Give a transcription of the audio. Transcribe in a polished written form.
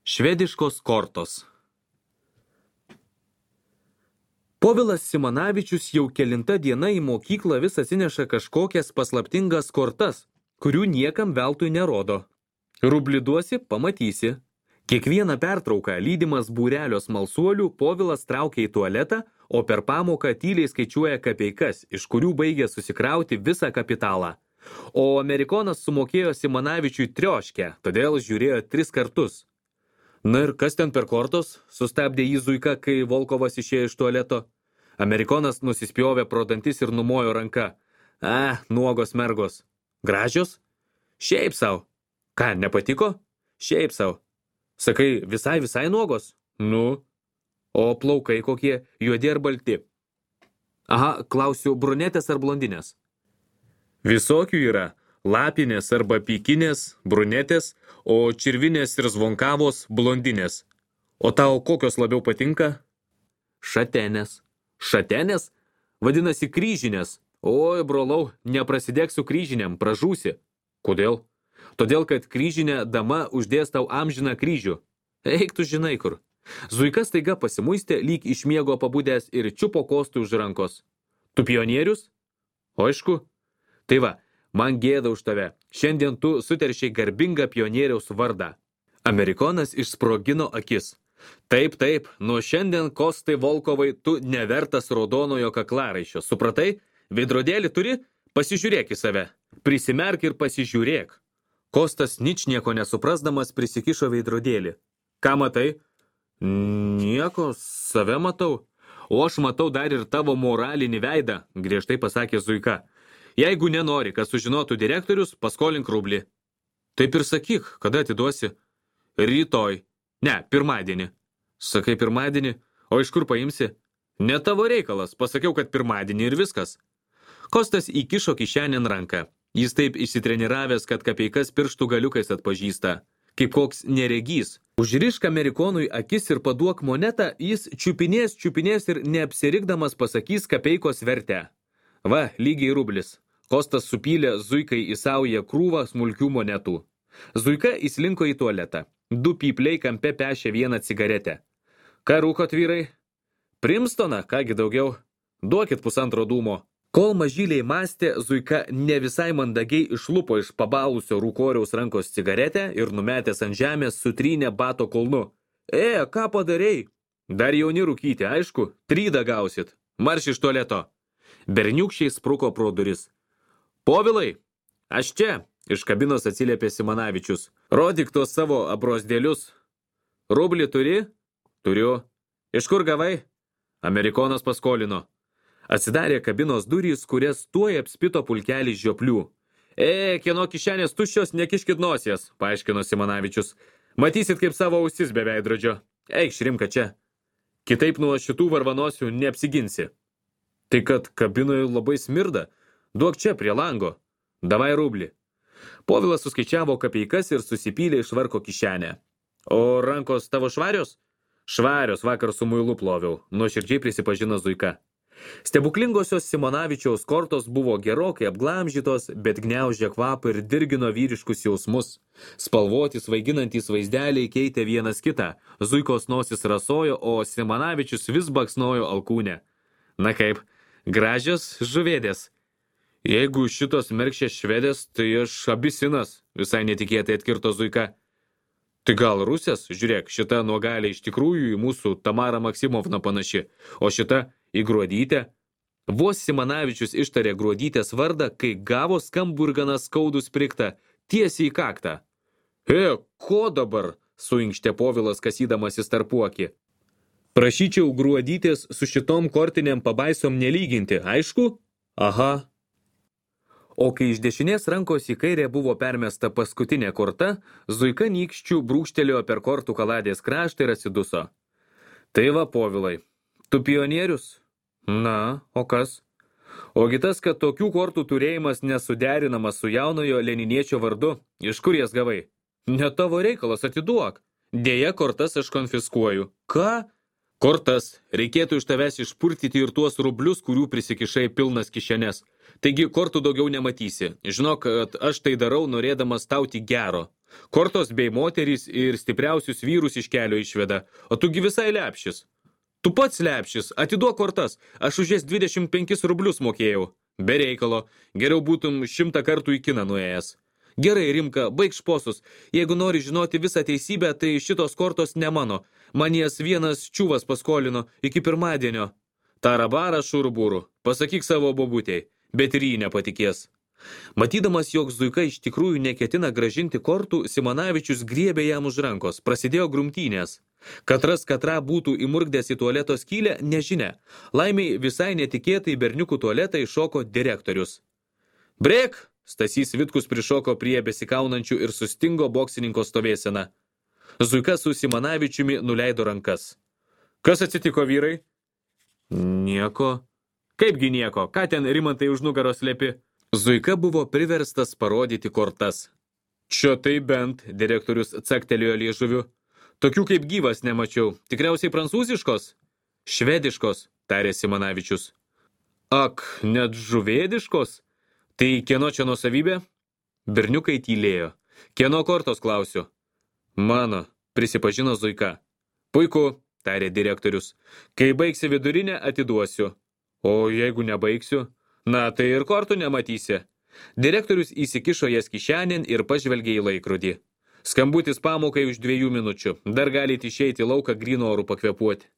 Švediškos kortos. Povilas Simanavičius jau kelinta diena į mokyklą vis atsineša kažkokias paslaptingas kortas, kurių niekam veltui nerodo. Rublį duosi, pamatysi. Kiekvieną pertrauką, lydimas būrelio smalsuolių, Povilas traukia į tualetą, o per pamoką tyliai skaičiuoja kapeikas, iš kurių baigia susikrauti visą kapitalą. O amerikonas sumokėjo Simanavičiui trioškę, todėl žiūrėjo 3 kartus. Na ir kas ten per kortos? Sustabdė jį Zuika, kai Volkovas išėjo iš tualeto. Amerikonas nusispjovė pro dantis ir numojo ranka. Nuogos mergos. Gražios? Šiaip sau. Ką, nepatiko? Šiaip sau. Sakai, visai nuogos? Nu. O plaukai kokie, juodi ar balti? Aha, klausiu, brunetės ar blondinės? Visokių yra. Lapinės arba pykinės, brunetės, o čirvinės ir zvonkavos blondinės. O tau kokios labiau patinka? Šatenės. Šatenės? Vadinasi kryžinės. Oi, brolau, neprasidėk su kryžinėm, pražūsi. Kodėl? Todėl, kad kryžinė dama uždės tau amžiną kryžių. Eik tu žinai kur. Zuika staiga pasimuistė, lyg iš miego pabudęs ir čiupo Kostui už rankos. Tu pionierius? O aišku. Tai va, man gėda už tave. Šiandien tu suteršiai garbingą pionieriaus vardą. Amerikonas išsprogino akis. Taip, nuo šiandien, Kostai Volkovai, tu nevertas raudonojo kaklaraiščio. Supratai? Veidrodėlį turi? Pasižiūrėk į save. Prisimerk ir pasižiūrėk. Kostas ničnieko nesuprasdamas prisikišo veidrodėlį. Ką matai? Nieko, save matau. O aš matau dar ir tavo moralinį veidą, griežtai pasakė Zuika. Jeigu nenori, kad sužinotų direktorius, paskolink rublį. Taip ir sakyk, kada atiduosi? Rytoj. Ne, pirmadienį. Sakai pirmadienį, o iš kur paimsi? Ne tavo reikalas, pasakiau, kad pirmadienį ir viskas. Kostas įkišo kišenėn ranką. Jis taip išsitreniravęs, kad kapeikas pirštų galiukais atpažįsta. Kaip koks neregys. Užrišk amerikonui akis ir paduok monetą, jis čiupinės ir neapsirikdamas pasakys kapeikos vertę. Va, lygiai rublis. Kostas supylė Zuikai į saują krūvą smulkių monetų. Zuika įslinko į tualetą. 2 pypliai kampe pešė vieną cigaretę. Ką rūkot, vyrai? Primstoną, kągi daugiau. Duokit 1,5 dūmo. Kol mažyliai mąstė, Zuika ne visai mandagiai išlupo iš pabalusio rūkoriaus rankos cigaretę ir numetęs ant žemės sutrynė bato kulnu. Ką padarei? Dar jauni rūkyti, aišku, 3 gausit. Marš iš tualeto. Berniukščiai spruko pro duris. Povilai, aš čia, iš kabinos atsiliepė Simanavičius. Rodyk tuos savo abrozdėlius. Rublį turi? Turiu. Iš kur gavai? Amerikonas paskolino. Atsidarė kabinos durys, kurias tuoj apspito pulkelis žioplių. Kieno kišenės tuščios, nekiškit nosies, paaiškino Simanavičius. Matysit kaip savo ausis be veidrodžio. Eik, Šrimka čia. Kitaip nuo šitų varvanosių neapsiginsi. Tai kad kabinoje labai smirda. Duok čia prie lango. Davai rublį. Povilas suskaičiavo kapeikas ir susipylė iš švarko kišenę. O rankos tavo švarios? Švarios, vakar su muilu ploviau, nuoširdžiai prisipažino Zuika. Stebuklingosios Simanavičiaus kortos buvo gerokai apglamžytos, bet gniaužė kvapą ir dirgino vyriškus jausmus. Spalvoti svaiginantys vaizdeliai keitė vienas kitą. Zuikos nosis rasojo, o Simanavičius vis baksnojo alkūnę. Na kaip, gražios žuvėdės. Jeigu šitos merkšės švedės, tai aš abisinas, visai netikėtai atkirto Zuika. Tai gal rusės? Žiūrėk, šita nuogalė iš tikrųjų į mūsų Tamarą Maksimovną panaši, o šita į Gruodytę. Vos Simanavičius ištarė Gruodytės vardą, kai gavo skamburganą skaudų spriktą, tiesiai į kaktą. Ko dabar? Suinkštė Povilas kasydamasis tarpuokį. Prašyčiau Gruodytės su šitom kortinėm pabaisom nelyginti, aišku? Aha. O kai iš dešinės rankos į kairę buvo permesta paskutinė korta, Zuika nykščių brūkštelėjo per kortų kaladės kraštą ir atsiduso. Tai va, Povilai, tu pionierius? Na, o kas? Ogi tas, kad tokių kortų turėjimas nesuderinamas su jaunojo leniniečio vardu. Iš kur jas gavai? Ne tavo reikalas, atiduok. Deja, kortas aš konfiskuoju. Ką? Kortas. Reikėtų iš tavęs išpurtyti ir tuos rublius, kurių prisikišai pilnas kišenes. Taigi kortų daugiau nematysi. Žinok, kad aš tai darau norėdamas tauti gero. Kortos bei moterys ir stipriausius vyrus iš kelio išveda, o tugi visai lepšis. Tu pats lepšis, atiduok kortas, aš už jas 25 rublius mokėjau. Be reikalo, geriau būtum 100 kartų į kiną nuėjęs. Gerai, Rimka, baik šposus. Jeigu nori žinoti visą teisybę, tai šitos kortos ne mano. Man jas vienas čiuvas paskolino iki pirmadienio. Tarabarą šurbūrų, pasakyk savo bobutei, bet ir jį nepatikės. Matydamas, jog Zuika iš tikrųjų neketina gražinti kortų, Simonavičius griebė jam už rankos. Prasidėjo grumtynės. Katras katrą būtų įmurkdęs į tualeto skylę, nežinia. Laimiai visai netikėtai berniukų tualetą iššoko direktorius. Brek! Stasys Vitkus prišoko prie besikaunančių ir sustingo boksininko stovėseną. Zuika su Simonavičiumi nuleido rankas. Kas atsitiko, vyrai? Nieko. Kaipgi nieko? Ką ten Rimantai už nugaros lepi? Zuika buvo priverstas parodyti kortas. Čia tai bent, direktorius caktelėjo liežuviu. Tokių kaip gyvas nemačiau. Tikriausiai prancūziškos? Švediškos, tarė Simonavičius. Ak, net žuvėdiškos? Tai kieno čia nuosavybė? Berniukai tylėjo. Kieno kortos, klausiu? Mano, prisipažino Zuika. Puiku, tarė direktorius. Kai baigsi vidurinę, atiduosiu. O jeigu nebaigsiu? Na, tai ir kortų nematysi. Direktorius įsikišo jas kišenėn ir pažvelgė į laikrodį. Skambutis pamokai už 2 minučių. Dar galite išeiti į lauką gryno orų pakvepuoti.